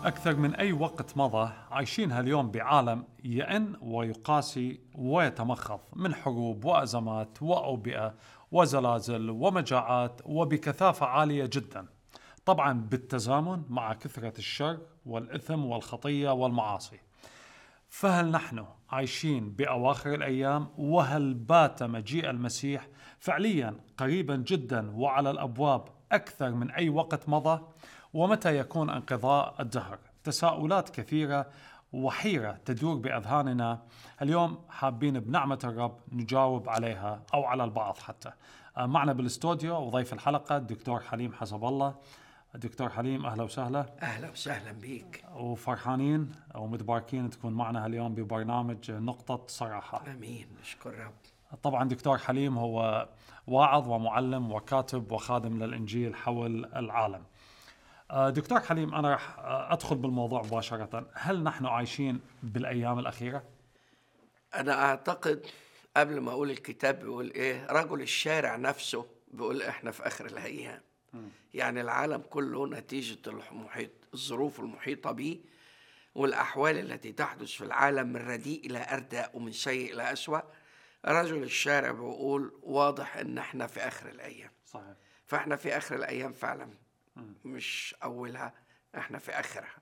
أكثر من أي وقت مضى عايشين هاليوم بعالم يئن ويقاسي ويتمخض من حروب وأزمات وأوبئة وزلازل ومجاعات وبكثافة عالية جدا. طبعا بالتزامن مع كثرة الشر والإثم والخطية والمعاصي. فهل نحن عايشين بأواخر الأيام؟ وهل بات مجيء المسيح فعليا قريبا جدا وعلى الأبواب أكثر من أي وقت مضى؟ ومتى يكون انقضاء الدهر؟ تساؤلات كثيرة وحيرة تدور بأذهاننا اليوم، حابين بنعمة الرب نجاوب عليها أو على البعض حتى. معنا بالاستوديو وضيف الحلقة الدكتور حليم حسب الله. دكتور حليم، أهلا وسهلا. أهلا وسهلا بيك. وفرحانين ومتباركين تكون معنا اليوم ببرنامج نقطة صراحة. أمين، نشكر رب. طبعا دكتور حليم هو واعظ ومعلم وكاتب وخادم للإنجيل حول العالم. دكتور حليم، أنا رح أدخل بالموضوع مباشرة. هل نحن عايشين بالأيام الأخيرة؟ أنا أعتقد قبل ما أقول الكتاب بيقول إيه، رجل الشارع نفسه بيقول إحنا في آخر الأيام. يعني العالم كله نتيجة الظروف المحيطة به والأحوال التي تحدث في العالم من رديء إلى أردى ومن سيء إلى أسوأ. رجل الشارع بيقول واضح إن إحنا في آخر الأيام. صحيح. فإحنا في آخر الأيام فعلا، مش أولها، إحنا في آخرها.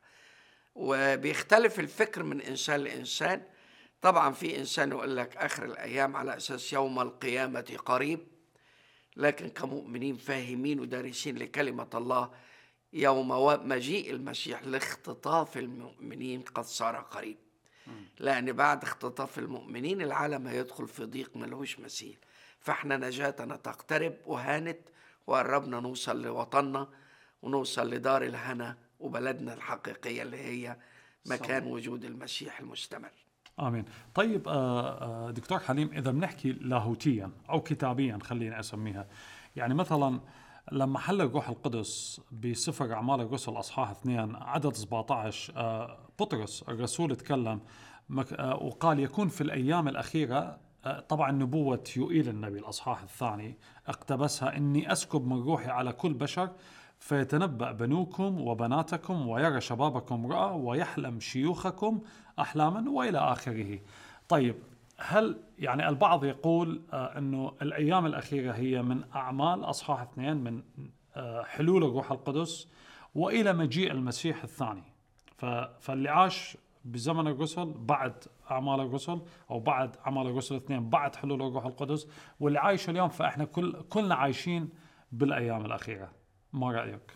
وبيختلف الفكر من إنسان لإنسان. طبعا في إنسان يقول لك آخر الأيام على أساس يوم القيامة قريب، لكن كمؤمنين فاهمين ودارسين لكلمة الله يوم مجيء المسيح لاختطاف المؤمنين قد صار قريب. لأن بعد اختطاف المؤمنين العالم هيدخل في ضيق ملهوش مثيل. فاحنا نجاتنا تقترب وهانت، وقربنا نوصل لوطننا ونوصل لدار الهنا وبلدنا الحقيقية اللي هي مكان وجود المسيح المستمر. آمين. طيب دكتور حليم، إذا بنحكي لاهوتيا أو كتابيا خليني أسميها، يعني مثلا لما حل الروح القدس بسفر أعمال الرسل أصحاح 2 عدد 17، بطرس الرسول تكلم وقال يكون في الأيام الأخيرة، طبعا نبوة يوئيل النبي الأصحاح الثاني اقتبسها، إني أسكب من روحي على كل بشر فيتنبأ بنوكم وبناتكم ويرى شبابكم رؤى ويحلم شيوخكم أحلاما وإلى آخره. طيب، هل يعني البعض يقول أنه الأيام الأخيرة هي من أعمال أصحاح 2 من حلول الروح القدس وإلى مجيء المسيح الثاني، فاللي عاش بزمن الرسل بعد أعمال الرسل أو بعد أعمال الرسل 2 بعد حلول الروح القدس، واللي عايش اليوم، فإحنا كلنا عايشين بالأيام الأخيرة. ما رأيك؟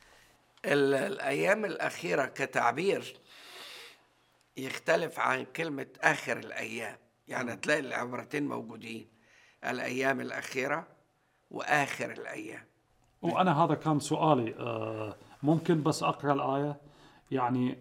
الأيام الأخيرة كتعبير يختلف عن كلمة آخر الأيام. يعني تلاقي العبارتين موجودين، الأيام الأخيرة وآخر الأيام. وأنا هذا كان سؤالي، ممكن بس أقرأ الآية يعني.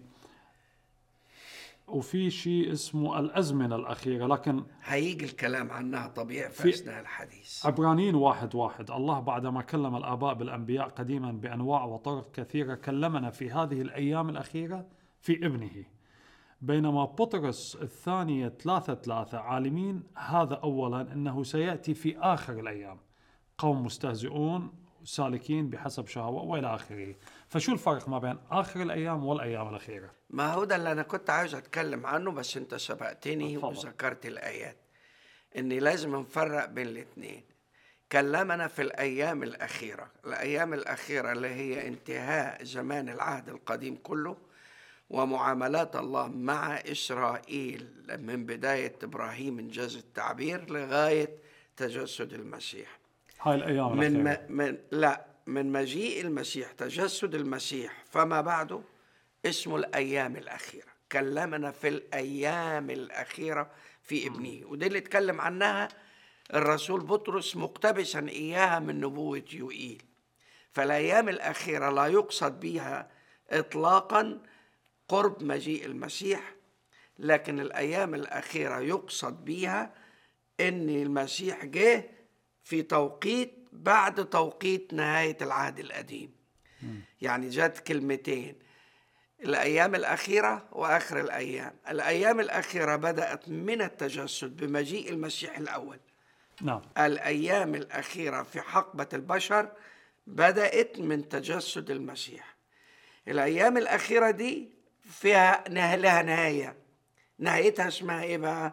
وفي شيء اسمه الأزمنة الأخيرة، لكن هيجي الكلام عنها طبيعي في أثناء الحديث. عبرانيين 1:1 الله بعدما كلم الآباء بالأنبياء قديما بأنواع وطرق كثيرة كلمنا في هذه الأيام الأخيرة في ابنه. بينما بطرس الثانية 3:3 عالمين هذا أولا أنه سيأتي في آخر الأيام قوم مستهزئون سالكين بحسب شهوة وإلى آخره. فشو الفرق ما بين آخر الأيام والأيام الأخيرة؟ ما هو ده اللي أنا كنت عاوز أتكلم عنه، بس أنت سبقتني وذكرت الآيات، إني لازم نفرق بين الاثنين. كلمنا في الأيام الأخيرة، الأيام الأخيرة اللي هي انتهاء زمان العهد القديم كله ومعاملات الله مع إسرائيل من بداية إبراهيم إنجاز التعبير لغاية تجسد المسيح. هاي الأيام الأخيرة من مجيء المسيح، تجسد المسيح فما بعده اسمه الأيام الأخيرة. كلمنا في الأيام الأخيرة في ابنه، ودي اللي اتكلم عنها الرسول بطرس مقتبسا إياها من نبوة يوئيل. فالأيام الأخيرة لا يقصد بها إطلاقا قرب مجيء المسيح، لكن الأيام الأخيرة يقصد بها إن المسيح جه في توقيت بعد توقيت نهاية العهد القديم. يعني جات كلمتين، الأيام الأخيرة وآخر الأيام. الأيام الأخيرة بدأت من التجسد بمجيء المسيح الأول. نعم. الأيام الأخيرة في حقبة البشر بدأت من تجسد المسيح. الأيام الأخيرة دي فيها لها نهاية، نهايتها اسمها إيه بقى؟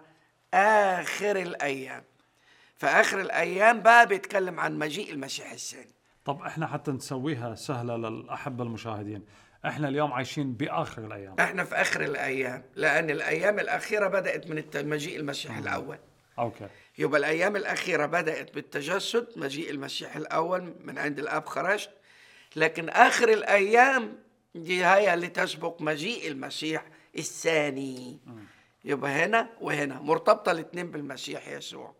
آخر الأيام. فآخر الأيام بقى بيتكلم عن مجيء المسيح الثاني. طب احنا حتى نسويها سهلة للأحبة المشاهدين، احنا اليوم عايشين بآخر الأيام. احنا في آخر الأيام، لأن الأيام الأخيرة بدأت من مجيء المسيح الأول. أوكي. يبقى الأيام الأخيرة بدأت بالتجسد، مجيء المسيح الأول من عند الآب خرجت، لكن آخر الأيام دي هي اللي تسبق مجيء المسيح الثاني. يبقى هنا وهنا مرتبطة الاثنين بالمسيح يسوع.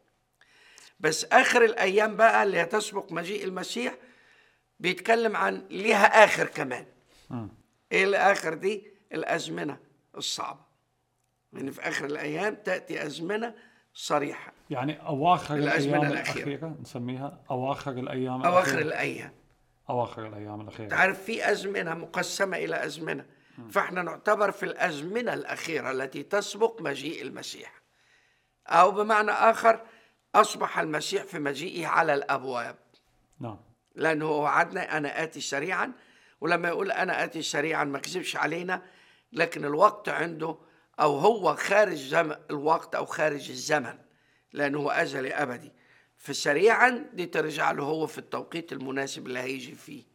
بس آخر الأيام بقى اللي تسبق مجيء المسيح بيتكلم عن ليها آخر كمان. إيه الآخر دي؟ الأزمنة الصعبة. يعني في آخر الأيام تأتي أزمنة صريحة، يعني أواخر الأزمنة الأيام الأخيرة. الأخيرة نسميها أواخر الأيام أواخر الأخيرة. الأيام. أواخر الأيام الأخيرة. تعرف في أزمنة مقسمة إلى أزمنة، فإحنا نعتبر في الأزمنة الأخيرة التي تسبق مجيء المسيح، أو بمعنى آخر أصبح المسيح في مجيئه على الأبواب. نعم. لأنه وعدنا أنا آتي سريعا، ولما يقول أنا آتي سريعا ما كذبش علينا، لكن الوقت عنده، أو هو خارج الوقت أو خارج الزمن، لأنه هو أزلي أبدي. فسريعا دي ترجع له هو في التوقيت المناسب اللي هيجي فيه.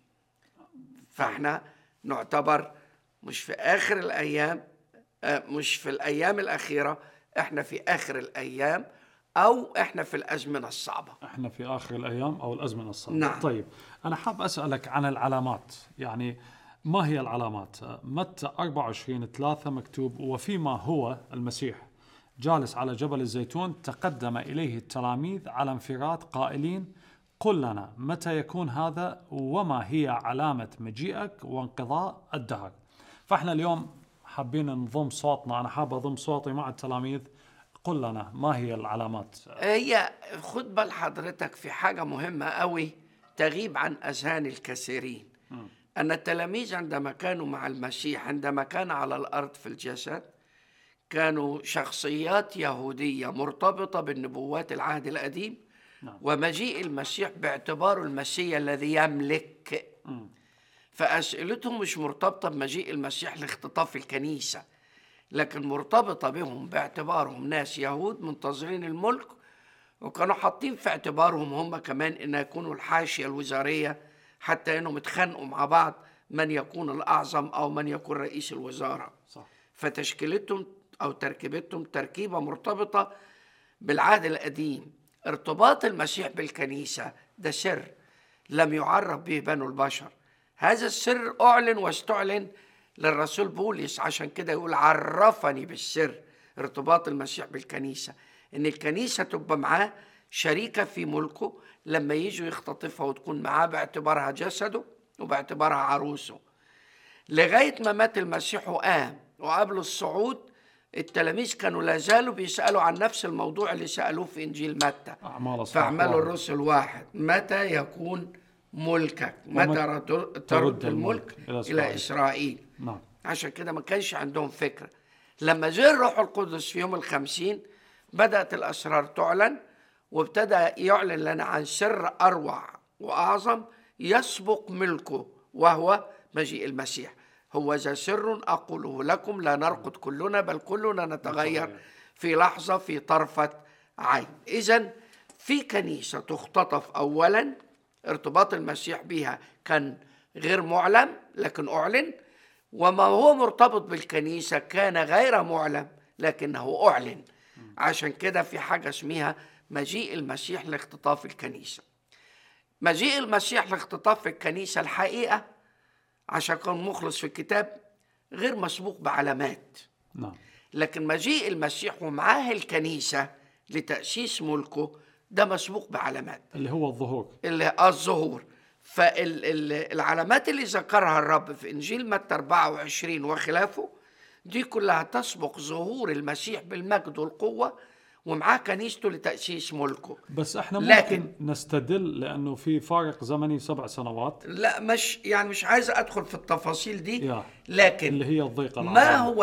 فاحنا نعتبر مش في آخر الأيام، مش في الأيام الأخيرة، احنا في آخر الأيام، أو احنا في الأزمنة الصعبة. احنا في آخر الأيام أو الأزمنة الصعبة. نعم. طيب أنا حاب أسألك عن العلامات، يعني ما هي العلامات؟ متى 24:3 مكتوب: وفيما هو المسيح جالس على جبل الزيتون تقدم إليه التلاميذ على انفراد قائلين: قل لنا متى يكون هذا وما هي علامة مجيئك وانقضاء الدهر. فاحنا اليوم حابين نضم صوتنا، أنا حاب أضم صوتي مع التلاميذ. قل لنا ما هي العلامات. هي خد بال حضرتك في حاجة مهمة قوي تغيب عن أذهان الكثيرين، أن التلاميذ عندما كانوا مع المسيح، عندما كان على الأرض في الجسد، كانوا شخصيات يهودية مرتبطة بالنبوات العهد القديم. ومجيء المسيح باعتباره المسيح الذي يملك. فأسئلتهم مش مرتبطة بمجيء المسيح لاختطاف الكنيسة، لكن مرتبطة بهم باعتبارهم ناس يهود منتظرين الملك، وكانوا حاطين في اعتبارهم هم كمان إن يكونوا الحاشية الوزارية، حتى إنهم اتخانقوا مع بعض من يكون الأعظم أو من يكون رئيس الوزارة. صح. فتشكيلتهم أو تركيبتهم تركيبة مرتبطة بالعهد القديم. ارتباط المسيح بالكنيسة ده سر لم يعرف به بنو البشر. هذا السر أعلن واستعلن للرسول بولس، عشان كده يقول عرفني بالسر ارتباط المسيح بالكنيسة، إن الكنيسة تبقى معاه شريكة في ملكه لما يجوا يختطفها، وتكون معاه باعتبارها جسده وباعتبارها عروسه. لغاية ما مات المسيح وقام، وقبل الصعود التلاميذ كانوا لازالوا بيسألوا عن نفس الموضوع اللي سألوه في إنجيل متى في أعمال الرسل 1: متى يكون ملكك؟ متى ترد الملك إلى إسرائيل؟ نعم. عشان كده ما كانش عندهم فكرة. لما جاء الروح القدس في يوم 50 بدأت الأسرار تعلن، وابتدى يعلن لنا عن سر أروع وأعظم يسبق ملكه، وهو مجيء المسيح. هو ذا سر أقوله لكم، لا نرقد كلنا بل كلنا نتغير في لحظة في طرفة عين. إذن في كنيسة تختطف أولا، ارتباط المسيح بها كان غير معلم لكن أعلن، وما هو مرتبط بالكنيسة كان غير معلم لكنه أعلن. عشان كده في حاجة اسمها مجيء المسيح لاختطاف الكنيسة. مجيء المسيح لاختطاف الكنيسة الحقيقة عشان كان مخلص في الكتاب غير مسبوق بعلامات. نعم. لكن مجيء المسيح ومعاه الكنيسة لتأسيس ملكه ده مسبوق بعلامات، اللي هو الظهور. الظهور. فالعلامات اللي ذكرها الرب في إنجيل متى 24 وخلافه دي كلها تسبق ظهور المسيح بالمجد والقوة ومعاه كنيسته لتأسيس ملكه. بس احنا ممكن نستدل لأنه في فارق زمني 7 سنوات. لا مش عايز أدخل في التفاصيل دي، لكن اللي هي الضيقة ما هو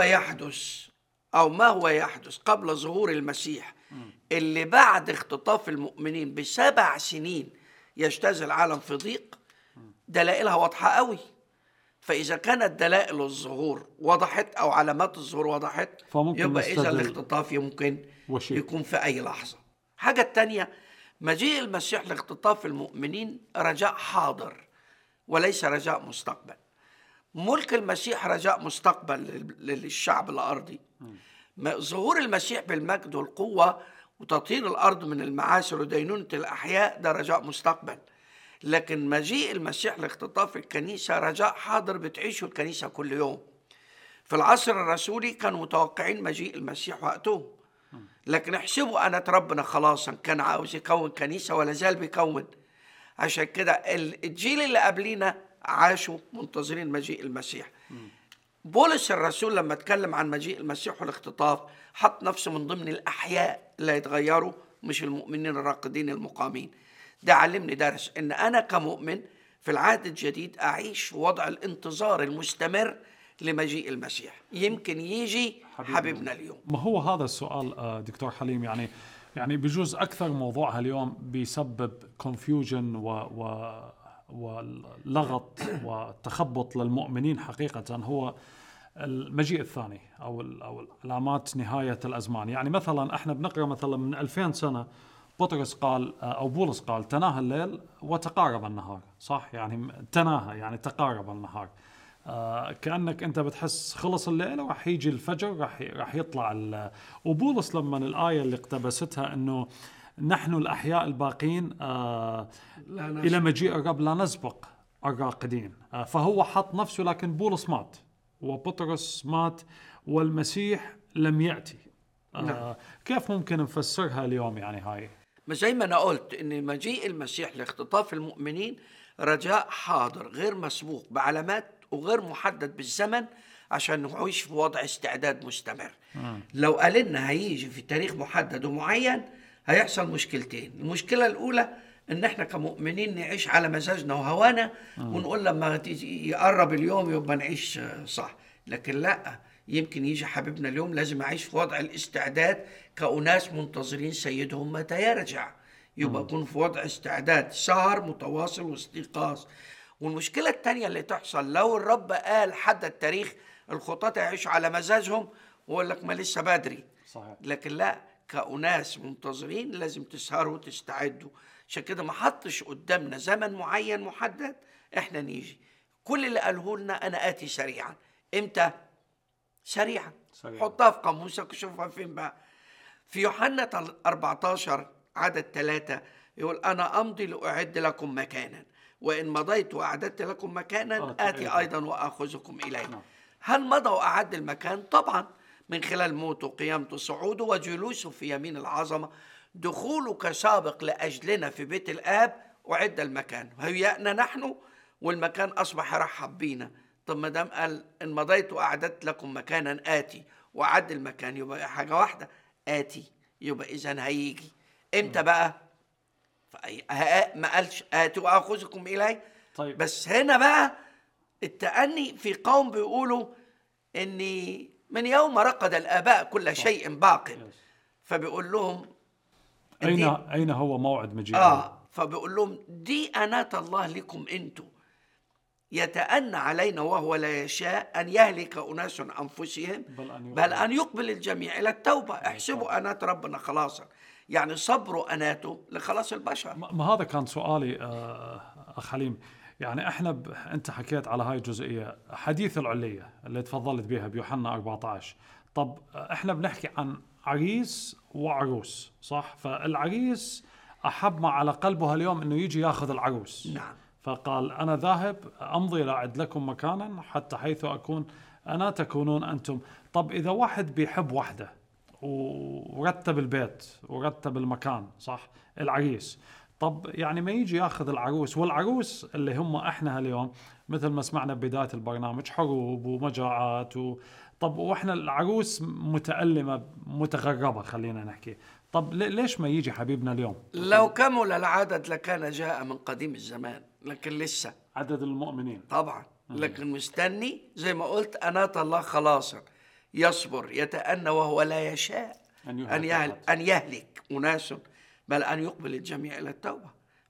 يحدث قبل ظهور المسيح اللي بعد اختطاف المؤمنين ب7 سنين يجتاز العالم في ضيق، دلائلها واضحة قوي. فإذا كانت دلائل الظهور وضحت أو علامات الظهور وضحت، فممكن يبقى إذا نستدل الاختطاف يمكن وشيء. يكون في أي لحظة. حاجة التانية، مجيء المسيح لاختطاف المؤمنين رجاء حاضر وليس رجاء مستقبل. ملك المسيح رجاء مستقبل للشعب الأرضي. ظهور المسيح بالمجد والقوة وتطهير الأرض من المعاصر ودينونة الأحياء ده رجاء مستقبل. لكن مجيء المسيح لاختطاف الكنيسة رجاء حاضر بتعيشه الكنيسة كل يوم. في العصر الرسولي كانوا متوقعين مجيء المسيح وقتهم، لكن احسبوا أنا ربنا خلاصا كان عاوز يكون كنيسة ولا زال بيكون. عشان كده الجيل اللي قبلينا عاشوا منتظرين مجيء المسيح. بولس الرسول لما اتكلم عن مجيء المسيح والاختطاف حط نفسه من ضمن الأحياء اللي هيتغيروا، مش المؤمنين الراقدين المقامين. ده علمني درس إن أنا كمؤمن في العهد الجديد أعيش في وضع الانتظار المستمر لمجيء المسيح. يمكن يجي حبيبنا اليوم. ما هو هذا السؤال دكتور حليم، يعني بجوز أكثر موضوعها اليوم بيسبب confusion ولغط وتخبط للمؤمنين حقيقة، هو المجيء الثاني أو علامات نهاية الأزمان. يعني مثلا احنا بنقرأ مثلا من 2000 سنة بطرس قال أو بولس قال تناهى الليل وتقارب النهار، صح؟ يعني تناهى يعني تقارب النهار. كأنك أنت بتحس خلص الليل وراح يجي الفجر، راح يطلع وبولس لما الآية اللي اقتبستها إنه نحن الأحياء الباقين إلى مجيء الرب لا نسبق الراقدين. فهو حط نفسه، لكن بولس مات وبطرس مات والمسيح لم يأتي. كيف ممكن نفسرها اليوم يعني هاي؟ زي ما أنا قلت إن مجيء المسيح لاختطاف المؤمنين رجاء حاضر غير مسبوق بعلامات وغير محدد بالزمن، عشان نعيش في وضع استعداد مستمر. لو قالنا هيجي في تاريخ محدد ومعين هيحصل مشكلتين. المشكلة الأولى إن إحنا كمؤمنين نعيش على مزاجنا وهوانا ونقول لما يقرب اليوم يبقى نعيش صح. لكن لا، يمكن يجي حبيبنا اليوم لازم أعيش في وضع الاستعداد كأناس منتظرين سيدهم متى يرجع. يبقى أكون في وضع استعداد، سهر متواصل واستيقاظ. والمشكلة التانية اللي تحصل لو الرب قال حدد تاريخ، الخطاة يعيشوا على مزاجهم ويقول لك ما لسه بدري. صحيح. لكن لا، كأناس منتظرين لازم تسهروا وتستعدوا. عشان كده ما حطش قدامنا زمن معين محدد احنا نيجي. كل اللي قاله لنا أنا آتي سريعا. إمتى؟ سريعا. حطها في قاموسك وشوفها فين بقى. في يوحنا 14 عدد 3 يقول أنا أمضي لأعد لكم مكانا، وإن مضيت وأعددت لكم مكانا آتي أيضا وأخذكم إليه. هل مضى وأعد المكان؟ طبعا، من خلال موته وقيامته صعوده وجلوسه في يمين العظمة، دخوله كسابق لأجلنا في بيت الآب وعد المكان. هيأنا نحن والمكان أصبح يرحب بينا. طب ما دام قال إن مضيت وأعددت لكم مكانا آتي وأعد المكان، يبقى حاجة واحدة آتي، يبقى إذن هيجي. إمتى بقى؟ ما قالش آتي وأخذكم إليه. طيب. بس هنا بقى التأني في قوم بيقولوا إني من يوم رقد الآباء كل شيء باق. فبيقول لهم أين هو موعد مجيء؟ فبيقول لهم دي أنات الله لكم أنتم، يتأنى علينا وهو لا يشاء أن يهلك أناس أنفسهم بل أن يقبل الجميع إلى التوبة. احسبوا أنات ربنا خلاصا، يعني صبروا أناته لخلاص البشر. ما هذا كان سؤالي أخ حليم. يعني احنا انت حكيت على هاي الجزئية، حديث العلية اللي تفضلت بها بيوحنا 14. طب احنا بنحكي عن عريس وعروس، صح؟ فالعريس أحب ما على قلبه اليوم انه يجي ياخذ العروس. نعم. فقال أنا ذاهب أمضي لأعد لكم مكانا حتى حيث أكون أنا تكونون أنتم. طب إذا واحد بيحب واحدة ورتب البيت ورتب المكان، صح؟ العريس، طب يعني ما يجي ياخذ العروس، والعروس اللي هم احنا اليوم مثل ما سمعنا ببداية البرنامج حروب ومجاعات طب واحنا العروس متألمة متغربة خلينا نحكي. طب ليش ما يجي حبيبنا اليوم؟ لو كمل العدد لكان جاء من قديم الزمان، لكن لسه عدد المؤمنين طبعا. لكن مستني زي ما قلت أنات الله خلاصا، يصبر يتأنى وهو لا يشاء أن يهلك أناس بل أن يقبل الجميع إلى التوبة.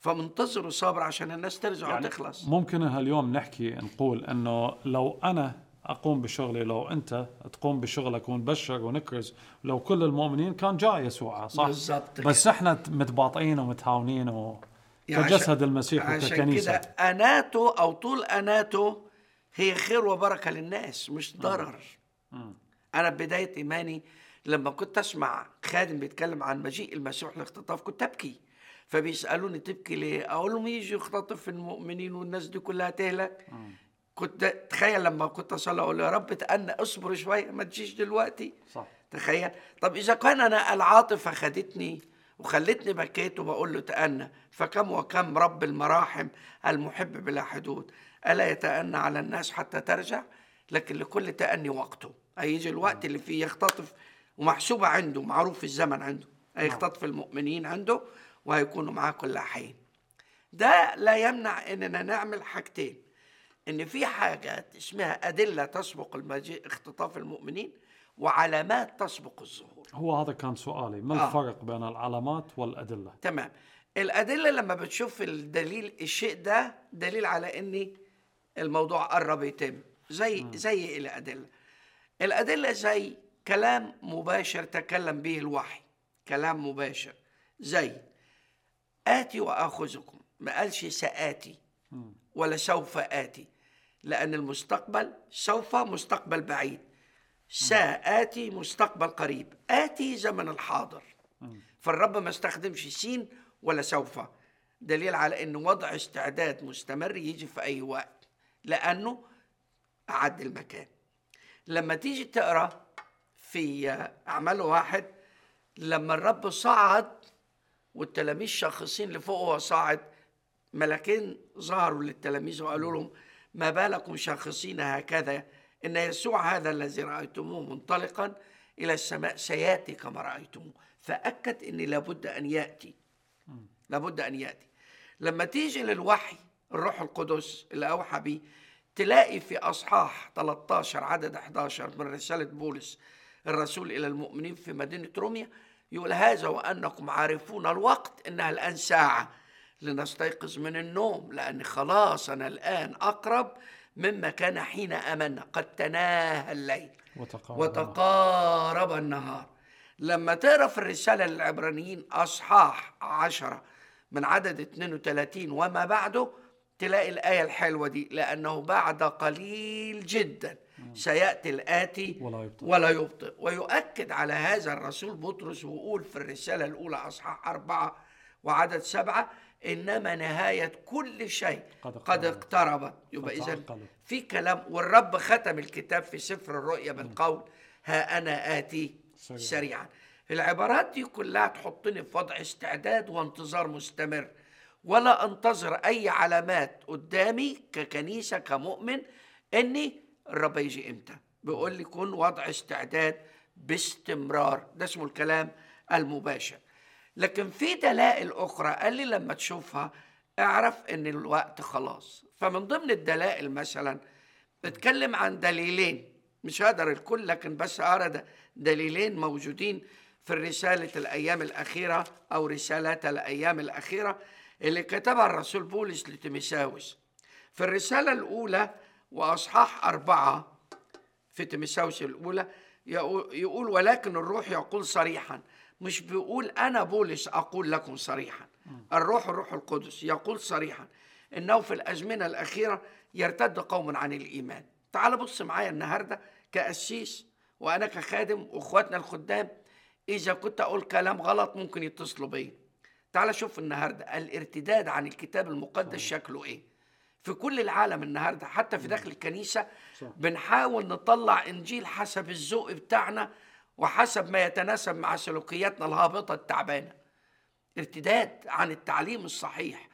فمنتظر وصابر عشان الناس ترجع يعني وتخلص. ممكن هاليوم نحكي نقول انه لو انا اقوم بشغلي، لو انت تقوم بشغلك ونبشر ونكرز، لو كل المؤمنين كان جاء يسوع، صح؟ بالضبط بس كده. احنا متباطئين ومتهاونين يعني كجسد المسيح عشان كده وككنيسة. أناته أو طول أناته هي خير وبركة للناس مش ضرر. أنا بداية إيماني لما كنت أسمع خادم بيتكلم عن مجيء المسيح لاختطاف كنت أبكي، فبيسألوني تبكي ليه؟ أقول لهم يجي يختطف المؤمنين والناس دي كلها تهلك. كنت تخيل لما كنت أصلي أقول يا رب تأنى اصبر شوية ما تجيش دلوقتي. صح. تخيل. طب إذا كان أنا العاطفة خدتني وخلتني بكيت وبقول له تأنى، فكم وكم رب المراحم المحب بلا حدود ألا يتأنى على الناس حتى ترجع؟ لكن لكل تأني وقته، هيجي الوقت اللي فيه يختطف، ومحسوبة عنده، معروف الزمن عنده، هيختطف المؤمنين عنده وهيكونوا معاه كل حين. ده لا يمنع إننا نعمل حاجتين، إن في حاجات اسمها أدلة تسبق المجيء اختطاف المؤمنين، وعلامات تسبق الظهور. هو هذا كان سؤالي، ما الفرق بين العلامات والأدلة؟ تمام. الأدلة لما بتشوف الدليل، الشيء ده دليل على إن الموضوع قرب يتم. زي الأدلة. الأدلة زي كلام مباشر تكلم به الوحي، كلام مباشر زي آتي وآخذكم، ما قالش سآتي ولا سوف آتي، لأن المستقبل سوف مستقبل بعيد، سآتي مستقبل قريب، آتي زمن الحاضر. فالرب ما استخدمش سين ولا سوف، دليل على أنه وضع استعداد مستمر يجي في أي وقت، لأنه أعد المكان. لما تيجي تقرأ في أعمال 1 لما الرب صعد والتلاميذ شاخصين لفوق وهو صاعد، ملكين ظهروا للتلاميذ وقالوا لهم ما بالكم شاخصين هكذا، إن يسوع هذا الذي رأيتموه منطلقا إلى السماء سيأتي كما رأيتموه. فأكد إن لابد أن يأتي، لابد أن يأتي. لما تيجي للوحي الروح القدس اللي أوحى به، تلاقي في أصحاح 13 عدد 11 من رسالة بولس الرسول إلى المؤمنين في مدينة روميا، يقول هذا وأنكم عارفون الوقت إنها الآن ساعة لنستيقظ من النوم، لأن خلاصنا الآن أقرب مما كان حين آمنا، قد تناهى الليل وتقارب النهار. لما تقرأ في الرسالة للعبرانيين أصحاح 10 من عدد 32 وما بعده، تلاقي الآية الحلوة دي، لأنه بعد قليل جدا سيأتي الآتي ولا يبطئ. ويؤكد على هذا الرسول بطرس ويقول في الرسالة الأولى أصحاح 4 وعدد 7 إنما نهاية كل شيء قد اقتربت. يبقى إذن في كلام، والرب ختم الكتاب في سفر الرؤيا بالقول ها أنا آتي سريعا. العبارات دي كلها تحطني في وضع استعداد وانتظار مستمر، ولا انتظر أي علامات قدامي ككنيسة كمؤمن إني الرب يجي إمتى. بيقول لي كن وضع استعداد باستمرار، ده اسمه الكلام المباشر. لكن في دلائل أخرى قال لي لما تشوفها اعرف إن الوقت خلاص. فمن ضمن الدلائل مثلا بتكلم عن دليلين، مش هقدر الكل لكن بس أرى دليلين موجودين في الرسالة الأيام الأخيرة أو رسالات الأيام الأخيرة اللي كتبها الرسول بولس لتيموثاوس. في الرسالة الأولى وأصحاح 4 في تيموثاوس الأولى يقول ولكن الروح يقول صريحا، مش بيقول أنا بولس أقول لكم صريحا، الروح القدس يقول صريحا إنه في الأزمنة الأخيرة يرتد قوم عن الإيمان. تعال بص معايا النهاردة كأسيس وأنا كخادم وأخواتنا الخدام، إذا كنت أقول كلام غلط ممكن يتصلوا بي. تعال شوف النهاردة الارتداد عن الكتاب المقدس شكله إيه في كل العالم النهاردة. حتى في داخل الكنيسة بنحاول نطلع إنجيل حسب الذوق بتاعنا وحسب ما يتناسب مع سلوكياتنا الهابطة التعبانة. ارتداد عن التعليم الصحيح،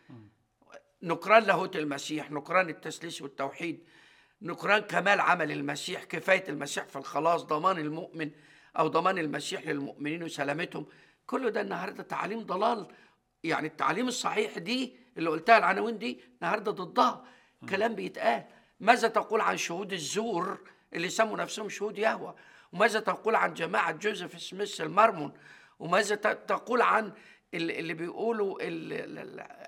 نكران لاهوت المسيح، نكران التثليث والتوحيد، نكران كمال عمل المسيح، كفاية المسيح في الخلاص، ضمان المؤمن أو ضمان المسيح للمؤمنين وسلامتهم. كله ده النهاردة تعليم ضلال. يعني التعليم الصحيح دي اللي قلتها العناوين دي النهاردة ضدها كلام بيتقال. ماذا تقول عن شهود الزور اللي سموا نفسهم شهود يهوه؟ وماذا تقول عن جماعة جوزيف سميث المرمون؟ وماذا تقول عن اللي بيقولوا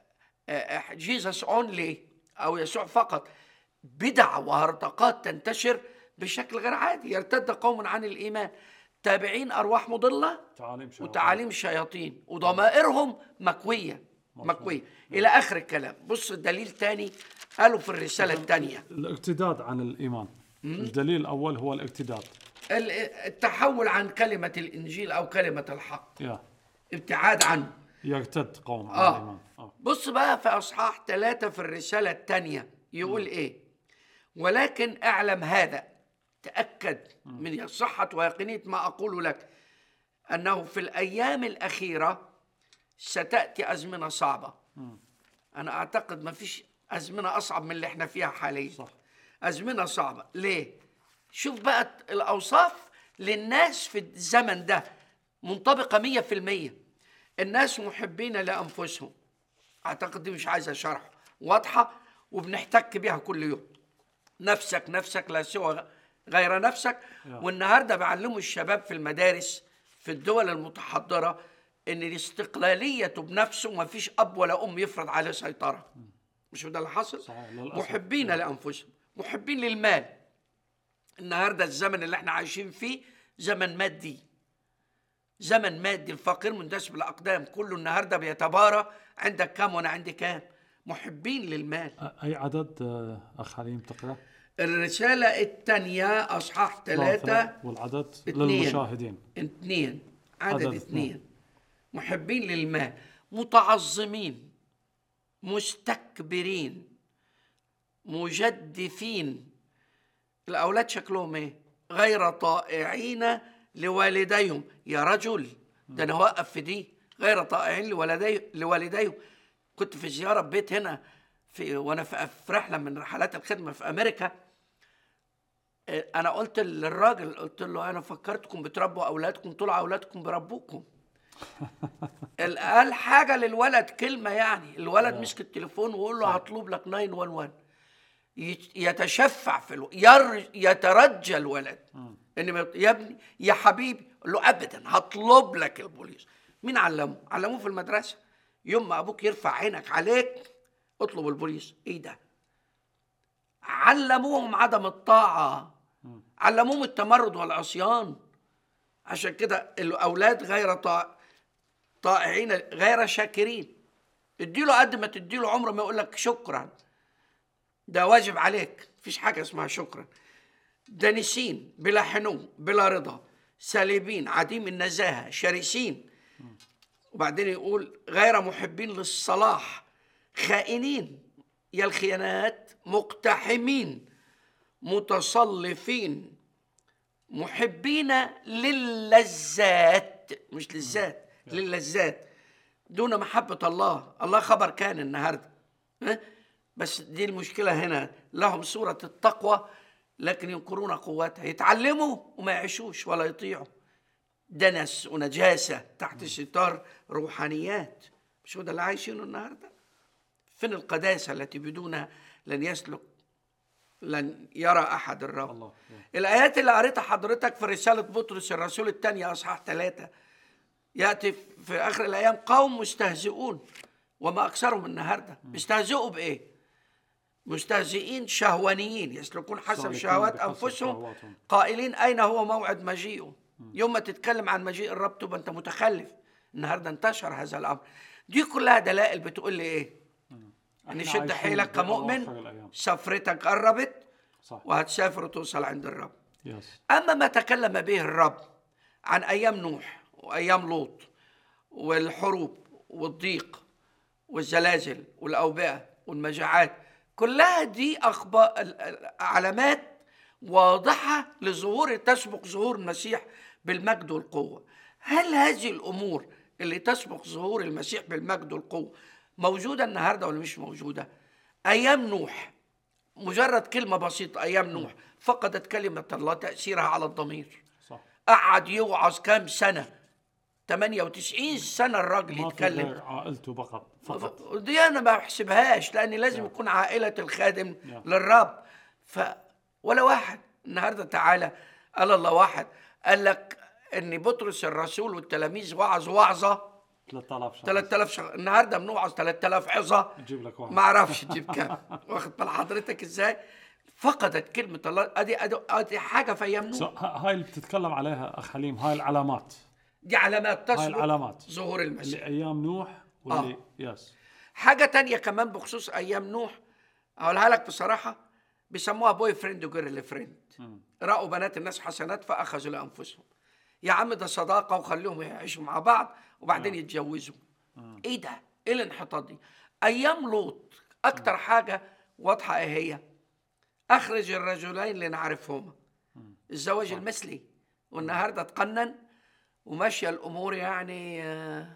جيسس اونلي او يسوع فقط، بدع وهرطقات تنتشر بشكل غير عادي، يرتد قوم عن الايمان تابعين ارواح مضله وتعاليم شياطين وضمائرهم مكويه الى اخر الكلام. بص الدليل تاني قالوا في الرساله الثانيه، الارتداد عن الايمان. الدليل الاول هو الارتداد، التحول عن كلمه الانجيل او كلمه الحق، ابتعاد عنه، يرتد قوم عن الايمان. بص بقى في اصحاح 3 في الرساله الثانيه يقول ايه؟ ولكن اعلم هذا، تأكد من صحة ويقينية ما أقول لك، أنه في الأيام الأخيرة ستأتي أزمنة صعبة. أنا أعتقد ما فيش أزمنة أصعب من اللي احنا فيها حاليا. صح. أزمنة صعبة. ليه؟ شوف بقى الأوصاف للناس في الزمن ده منطبقة 100%. الناس محبين لأنفسهم، أعتقد دي مش عايزة شرح، واضحة وبنحتك بيها كل يوم. نفسك لا سوى غير نفسك. والنهاردة بعلموا الشباب في المدارس في الدول المتحضرة ان الاستقلالية بنفسه، ما فيش اب ولا ام يفرض عليه سيطرة. مش ده اللي حصل؟ محبين لأنفسهم، محبين للمال. النهاردة الزمن اللي احنا عايشين فيه زمن مادي، زمن مادي، الفقير مندسب الأقدام، كله النهاردة بيتبارى عندك كام وانا عندي كام. محبين للمال. اي عدد اخ حليم تقرأ؟ الرسالة الثانية أصحاح 3 والعدد 2. للمشاهدين 2 عدد 2. محبين للمال، متعظمين، مستكبرين، مجدفين. الأولاد شكلهم إيه؟ غير طائعين لوالديهم. يا رجل ده أنا واقف في دي، غير طائعين لوالديهم. كنت في زيارة بيت هنا وأنا في رحلة من رحلات الخدمة في أمريكا. أنا قلت للراجل، قلت له أنا فكرتكم بتربوا أولادكم، طلع أولادكم بربوكم. قال حاجة للولد كلمة، يعني الولد مسك التليفون وقول له هطلب لك 911. يتشفع في يترجى الولد إن يا ابني يا حبيبي، قال له أبدا هطلب لك البوليس. مين علمه؟ علموه في المدرسة. يوم ما أبوك يرفع عينك عليك اطلب البوليس. إيه ده؟ علموهم عدم الطاعة، علموهم التمرد والعصيان. عشان كده الأولاد غير طائعين، غير شاكرين. اديله قد ما تديله، عمره ما يقول لك شكرا، ده واجب عليك، مفيش حاجة اسمها شكرا. دانسين، بلا حنو، بلا رضا، سالبين، عديم النزاهة، شرسين. وبعدين يقول غير محبين للصلاح، خائنين، يا الخيانات، مقتحمين، متصلفين، محبين للذات، مش للذات، للذات دون محبة الله. الله خبر كان النهاردة، بس دي المشكلة هنا. لهم صورة التقوى لكن ينكرون قوتها، يتعلموا وما يعيشوش ولا يطيعوا. دنس ونجاسة تحت ستار روحانيات. مش هو ده اللي عايشينه النهاردة؟ فين القداسة التي بدونها لن يرى أحد الرب؟ الله. الآيات اللي قريتها حضرتك في رسالة بطرس الرسول الثانية أصحاح 3 يأتي في آخر الأيام قوم مستهزئون، وما أكثرهم النهاردة. مستهزئوا بإيه؟ مستهزئين شهوانيين، يسلكون حسب شهوات أنفسهم، قائلين أين هو موعد مجيئه؟ يوم ما تتكلم عن مجيء الرب تبقى أنت متخلف. النهاردة انتشر هذا الأمر. دي كلها دلائل بتقول لي إيه؟ أن شد حيلك كمؤمن، سفرتك قربت وهتسافر وتوصل عند الرب. أما ما تكلم به الرب عن أيام نوح وأيام لوط والحروب والضيق والزلازل والأوبئة والمجاعات، كلها دي أخبار علامات واضحة لظهور تسبق ظهور المسيح بالمجد والقوة. هل هذه الأمور اللي تسبق ظهور المسيح بالمجد والقوة موجودة النهاردة ولا مش موجودة؟ أيام نوح مجرد كلمة بسيطة، أيام نوح فقدت كلمة الله تأثيرها على الضمير. صح. قعد يوعظ كام سنة؟ 98 سنة الراجل يتكلم. عائلته فقط. دي أنا ما بحسبهاش، لأن لازم يكون عائلة الخادم للرب. ولا واحد النهاردة تعالى قال الله واحد قال لك أن بطرس الرسول والتلاميذ وعظوا وعظة 3000 شخص. 3000 شخص. النهارده بنوعظ 3000 عظه، تجيب لك واحد. ما اعرفش تجيب كام. واخد بال حضرتك ازاي؟ فقدت كلمه الله. ادي حاجه في ايام نوح. هاي اللي بتتكلم عليها اخ حليم، هاي العلامات، دي علامات هاي تسبق العلامات ظهور المسيح. اللي ايام نوح واللي يس. حاجه تانية كمان بخصوص ايام نوح اقولها لك بصراحه، بيسموها بوي فريند وجيرل فريند. رأوا بنات الناس حسنات فاخذوا لانفسهم. يا عم ده صداقه وخليهم يعيشوا مع بعض وبعدين يتجوزوا. ايه ده؟ ايه الانحطاط دي؟ ايام لوط اكتر حاجه واضحه ايه هي؟ اخرج الرجلين لنعرفهما. الزواج المثلي. والنهارده تقنن وماشيه الامور يعني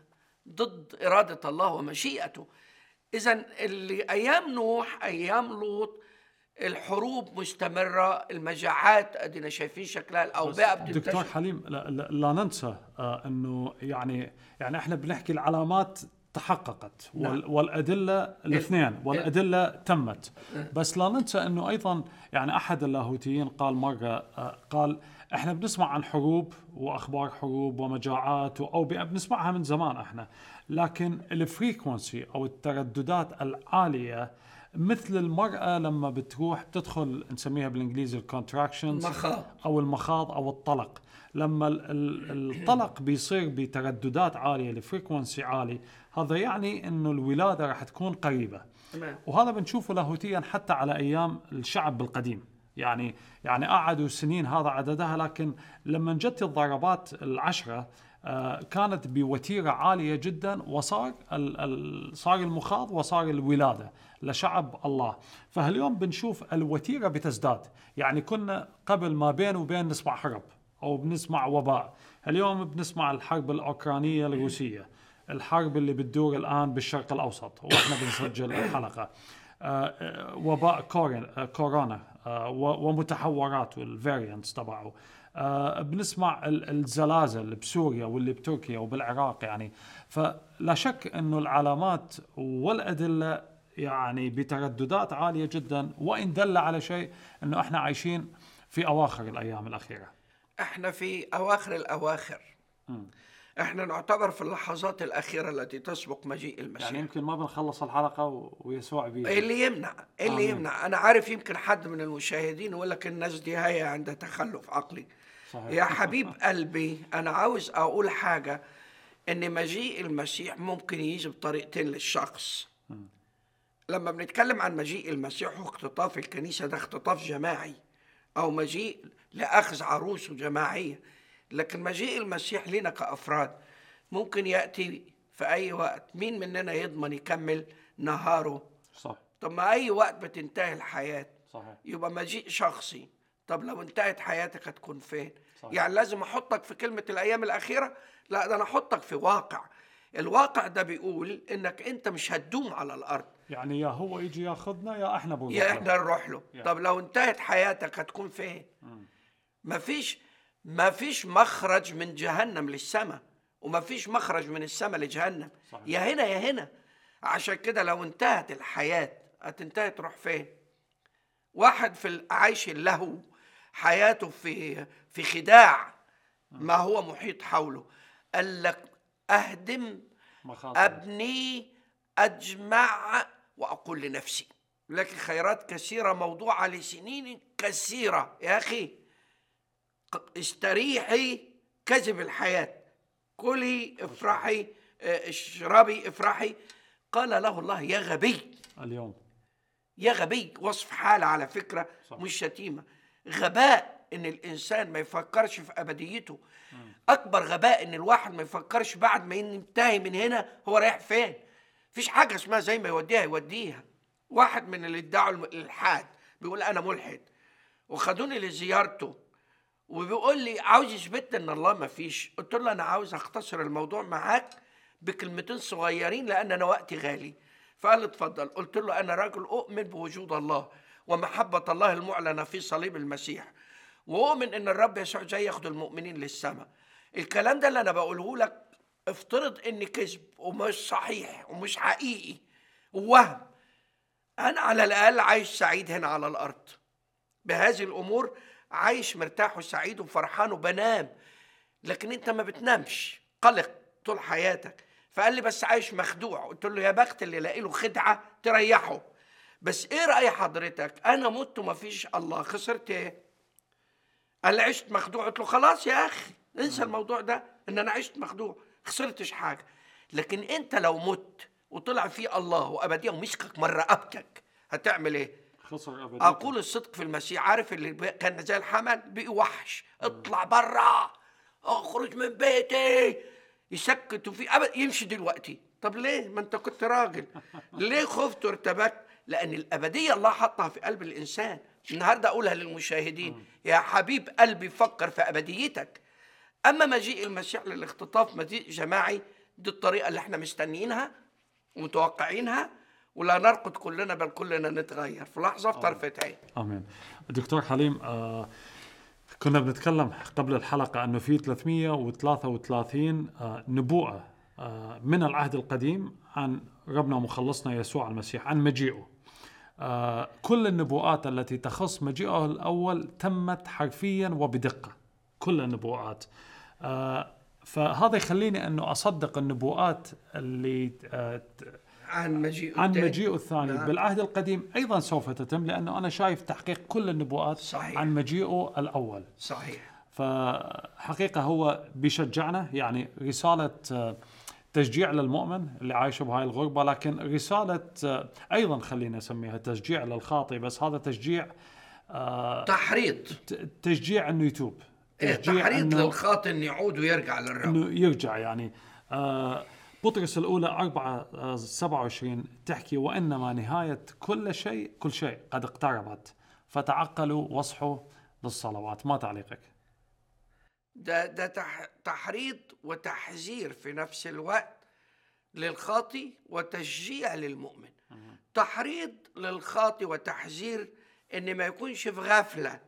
ضد اراده الله ومشيئته. اذا اللي ايام نوح ايام لوط الحروب مستمره، المجاعات ادينا شايفين شكلها، الاوبئه دكتور بتنتشر. حليم، لا ننسى انه يعني احنا بنحكي العلامات تحققت والادله الاثنين والادله تمت، بس لا ننسى انه ايضا يعني احد اللاهوتيين قال مره قال احنا بنسمع عن حروب واخبار حروب ومجاعات واوبئه بنسمعها من زمان احنا، لكن الفريكونسي او الترددات العاليه مثل المرأة لما بتروح بتدخل نسميها بالانجليزي الكونتراكشنز او المخاض او الطلق، لما الطلق بيصير بترددات عالية الفريكونسي عالي، هذا يعني انه الولادة راح تكون قريبة. وهذا بنشوفه لاهوتيا حتى على ايام الشعب القديم، يعني قعدوا سنين هذا عددها، لكن لما جت الضربات العشرة كانت بوتيرة عالية جدا، وصار صار المخاض وصار الولادة لشعب الله. فاليوم بنشوف الوتيرة بتزداد، يعني كنا قبل ما بين وبين نسمع حرب أو بنسمع وباء، اليوم بنسمع الحرب الأوكرانية الروسية، الحرب اللي بتدور الآن بالشرق الأوسط وإحنا بنسجل الحلقة، وباء كورونا ومتحورات والفاريانتس تبعه، بنسمع الزلازل بسوريا واللي بتركيا وبالعراق، يعني فلا شك انه العلامات والادله يعني بترددات عاليه جدا، وان دل على شيء انه احنا عايشين في اواخر الايام الاخيره. احنا في اواخر الاواخر. احنا نعتبر في اللحظات الاخيره التي تسبق مجيء المسيح. يعني يمكن ما بنخلص الحلقه ويسوع بيجي. اللي يمنع انا عارف يمكن حد من المشاهدين يقول لك الناس دي هي عندها تخلف عقلي. صحيح. يا حبيب قلبي انا عاوز اقول حاجه، ان مجيء المسيح ممكن يجي بطريقتين للشخص. لما بنتكلم عن مجيء المسيح واختطاف الكنيسه، ده اختطاف جماعي او مجيء لاخذ عروسه جماعيه، لكن مجيء المسيح لنا كأفراد ممكن يأتي في أي وقت. مين مننا يضمن يكمل نهاره؟ صح. طب ما أي وقت بتنتهي الحياة. صحيح. يبقى مجيء شخصي. طب لو انتهت حياتك هتكون فين؟ صحيح. يعني لازم أحطك في كلمة الأيام الأخيرة؟ لا، ده أنا أحطك في واقع. الواقع ده بيقول إنك أنت مش هتدوم على الأرض، يعني يا هو يجي ياخذنا يا إحنا بنروح يا إحنا نروح له. طب لو انتهت حياتك هتكون فين؟ مفيش مخرج من جهنم للسماء، ومفيش مخرج من السماء لجهنم. صحيح. يا هنا يا هنا. عشان كده لو انتهت الحياة هتنتهي تروح فين؟ واحد في عايش اللهو، حياته في خداع ما هو محيط حوله، قال لك أهدم أبني أجمع وأقول لنفسي لك خيرات كثيرة موضوعة لسنين كثيرة. يا أخي استريحي، كذب الحياة، كلي افرحي، اشربي افرحي. قال له الله يا غبي. اليوم يا غبي وصف حالة على فكرة. صح. مش شتيمة، غباء ان الانسان ما يفكرش في ابديته. اكبر غباء ان الواحد ما يفكرش بعد ما ينتهي من هنا هو رايح فين. فيش حاجة اسمها زي ما يوديها. واحد من اللي ادعوا الالحاد بيقول انا ملحد، وخدوني لزيارته وبيقول لي عاوز يثبت ان الله ما فيش. قلت له انا عاوز اختصر الموضوع معاك بكلمتين صغيرين لان انا وقتي غالي. فقال اتفضل. قلت له انا راجل اؤمن بوجود الله ومحبة الله المعلنة في صليب المسيح، واؤمن ان الرب يسوع جاي ياخد المؤمنين للسماء. الكلام ده اللي انا بقوله لك افترض ان كذب ومش صحيح ومش حقيقي ووهم، انا على الاقل عايش سعيد هنا على الارض بهذه الامور، عايش مرتاح وسعيد وفرحان وبنام. لكن انت ما بتنامش، قلق طول حياتك. فقال لي بس عايش مخدوع. قلت له يا بخت اللي لاقي له خدعة تريحه. بس ايه رأي حضرتك؟ انا مت وما فيش الله، خسرت ايه؟ قال لي عشت مخدوع. قلت له خلاص يا اخي انسى الموضوع ده، ان انا عشت مخدوع خسرتش حاجة. لكن انت لو مت وطلع فيه الله وابديه ومسكك مرة ابكك، هتعمل ايه؟ خسر أبديته. اقول الصدق في المسيح. عارف اللي كان زي الحمل بقي وحش، اطلع برا، اخرج من بيتي، يسكتوا فيه يمشي دلوقتي. طب ليه؟ ما انت كنت راجل. ليه خفت وارتبكت؟ لان الابديه الله حطها في قلب الانسان. النهارده اقولها للمشاهدين، يا حبيب قلبي فكر في ابديتك. اما مجيء المسيح للاختطاف مجيء جماعي، دي الطريقه اللي احنا مستنيينها ومتوقعينها، ولا نرقد كلنا بل كلنا نتغير في لحظه في طرفه عين. امين. دكتور حليم، كنا بنتكلم قبل الحلقه انه في 333 نبوءه من العهد القديم عن ربنا ومخلصنا يسوع المسيح، عن مجيئه. كل النبوءات التي تخص مجيئه الأول تمت حرفيا وبدقة، كل النبوءات. فهذا يخليني أنه أصدق النبوءات اللي عن مجيئه الثاني. نعم. بالعهد القديم أيضا سوف تتم، لأنه أنا شايف تحقيق كل النبوءات. صحيح. عن مجيئه الأول. صحيح. فحقيقة هو بيشجعنا، يعني رسالة تشجيع للمؤمن اللي عايش بهاي الغربة، لكن رسالة أيضا خلينا نسميها تشجيع للخاطئ، بس هذا تشجيع تحريض، تشجيع أنه يتوب، تحريض للخاطئ أنه يعود ويرجع للرب، أنه يرجع. يعني بطرس الأولى 4:27 تحكي وإنما نهاية كل شيء قد اقتربت فتعقلوا واصحوا للصلوات. ما تعليقك؟ ده تحريض وتحذير في نفس الوقت للخاطئ وتشجيع للمؤمن. تحريض للخاطئ وتحذير ان ما يكونش في غفلة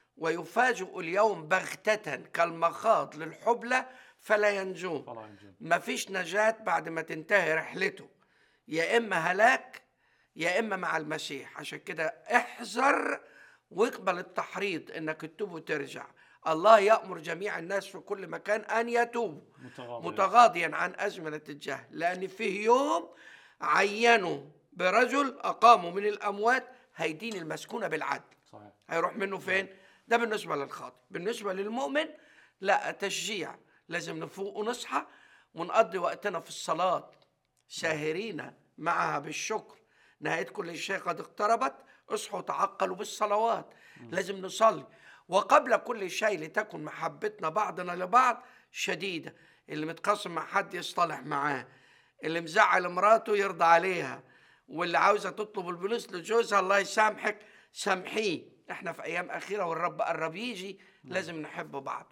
ويفاجئ اليوم بغتة كالمخاض للحبلى فلا ينجون. ما فيش نجاة بعد ما تنتهي رحلته، يا اما هلاك يا اما مع المسيح. عشان كده احذر واقبل التحريض انك تتوب وترجع. الله يأمر جميع الناس في كل مكان أن يتوبوا متغاضيا عن أزمنة الجهل، لأن فيه يوم عينوا برجل أقاموا من الأموات هيدين المسكونة بالعدل. صحيح. هيروح منه فين؟ ده بالنسبة للخاطئ. بالنسبة للمؤمن لا، تشجيع. لازم نفوق ونصحى ونقضي وقتنا في الصلاة ساهرين معها بالشكر، نهاية كل شيء قد اقتربت، اصحوا تعقلوا بالصلوات. لازم نصلي. وقبل كل شيء لتكن محبتنا بعضنا لبعض شديدة. اللي متقاسم مع حد يصطلح معاه، اللي مزعل مراته يرضى عليها، واللي عاوزة تطلب الفلوس لجوزها الله يسامحك سامحيه. احنا في ايام اخيرة والرب قرب يجي، لازم نحب بعض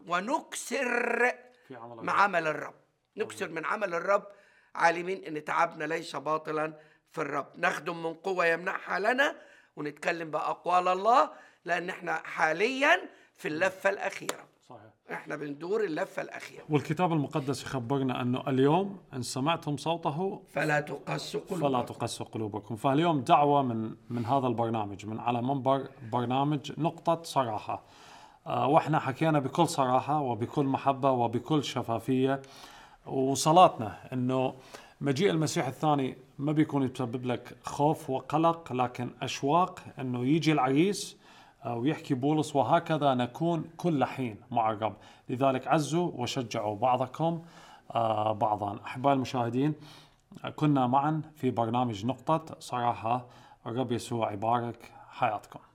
ونكسر مع عمل الرب. نكسر من عمل الرب، عالمين ان تعبنا ليس باطلا في الرب. نخدم من قوة يمنحها لنا ونتكلم بأقوال الله، لأن احنا حاليا في اللفة الأخيرة. صحيح. احنا بندور اللفة الأخيرة. والكتاب المقدس يخبرنا أنه اليوم إن سمعتم صوته فلا تقسوا قلوبكم. فاليوم دعوة من هذا البرنامج، من على منبر برنامج نقطة صراحة. وإحنا حكينا بكل صراحة وبكل محبة وبكل شفافية، وصلاتنا أنه مجيء المسيح الثاني ما بيكون يسبب لك خوف وقلق، لكن أشواق أنه يجي العريس. ويحكي بولس وهكذا نكون كل حين مع الرب. لذلك عزوا وشجعوا بعضكم بعضا. أحباء المشاهدين، كنا معا في برنامج نقطة صراحة. الرب يسوع يبارك حياتكم.